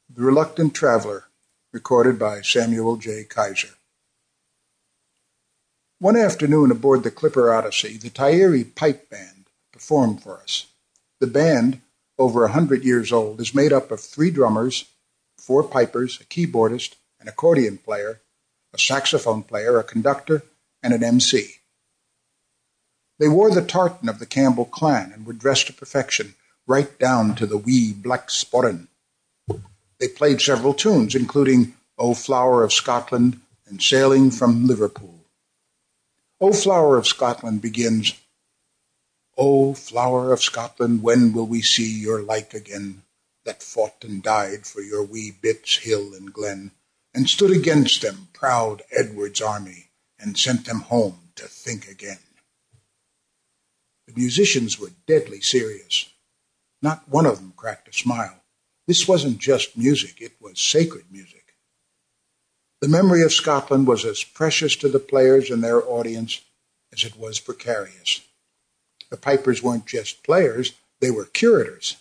The Reluctant Traveler, recorded by Samuel J. Kaiser. One afternoon aboard the Clipper Odyssey, the Tyeri Pipe Band performed for us. The band, over 100 years old, is made up of 3 drummers, 4 pipers, a keyboardist, an accordion player, a saxophone player, a conductor, and an MC. They wore the tartan of the Campbell clan and were dressed to perfection, right down to the wee black sporran. They played several tunes, including O Flower of Scotland and Sailing from Liverpool. O Flower of Scotland begins, O flower of Scotland, when will we see your like again, that fought and died for your wee bits hill and glen, and stood against them proud Edward's army, and sent them home to think again. The musicians were deadly serious. Not one of them cracked a smile. This wasn't just music, it was sacred music. The memory of Scotland was as precious to the players and their audience as it was precarious. The pipers weren't just players, they were curators.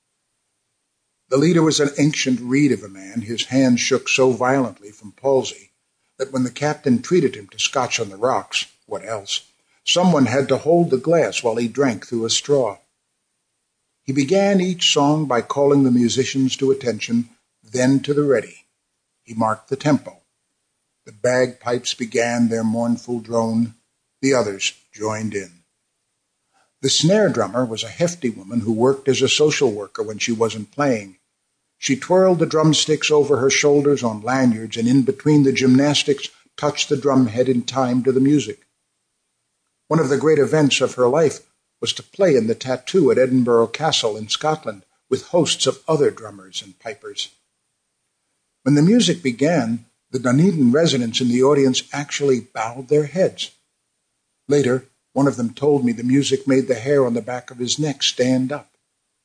The leader was an ancient reed of a man. His hands shook so violently from palsy that when the captain treated him to Scotch on the rocks, what else, someone had to hold the glass while he drank through a straw. He began each song by calling the musicians to attention, then to the ready. He marked the tempo. The bagpipes began their mournful drone. The others joined in. The snare drummer was a hefty woman who worked as a social worker when she wasn't playing. She twirled the drumsticks over her shoulders on lanyards and in between the gymnastics touched the drumhead in time to the music. One of the great events of her life was to play in the Tattoo at Edinburgh Castle in Scotland with hosts of other drummers and pipers. When the music began, the Dunedin residents in the audience actually bowed their heads. Later, one of them told me the music made the hair on the back of his neck stand up.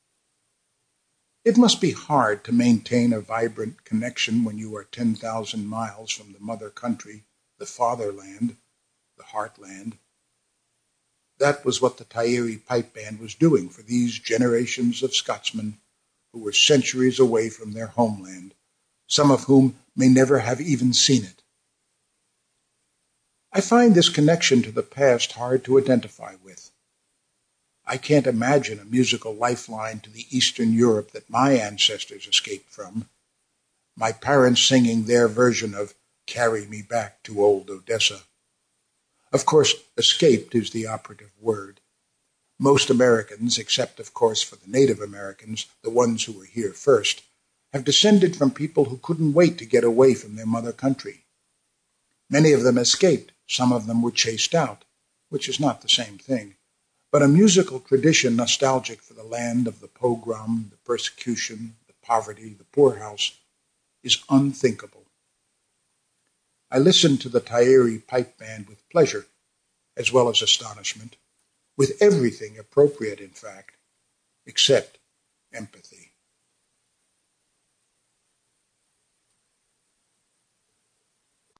It must be hard to maintain a vibrant connection when you are 10,000 miles from the mother country, the fatherland, the heartland. That was what the Tyeri Pipe Band was doing for these generations of Scotsmen who were centuries away from their homeland, some of whom may never have even seen it. I find this connection to the past hard to identify with. I can't imagine a musical lifeline to the Eastern Europe that my ancestors escaped from. My parents singing their version of Carry Me Back to Old Odessa. Of course, escaped is the operative word. Most Americans, except of course for the Native Americans, the ones who were here first, have descended from people who couldn't wait to get away from their mother country. Many of them escaped, some of them were chased out, which is not the same thing. But a musical tradition nostalgic for the land of the pogrom, the persecution, the poverty, the poorhouse, is unthinkable. I listened to the Tyeri Pipe Band with pleasure, as well as astonishment, with everything appropriate, in fact, except empathy.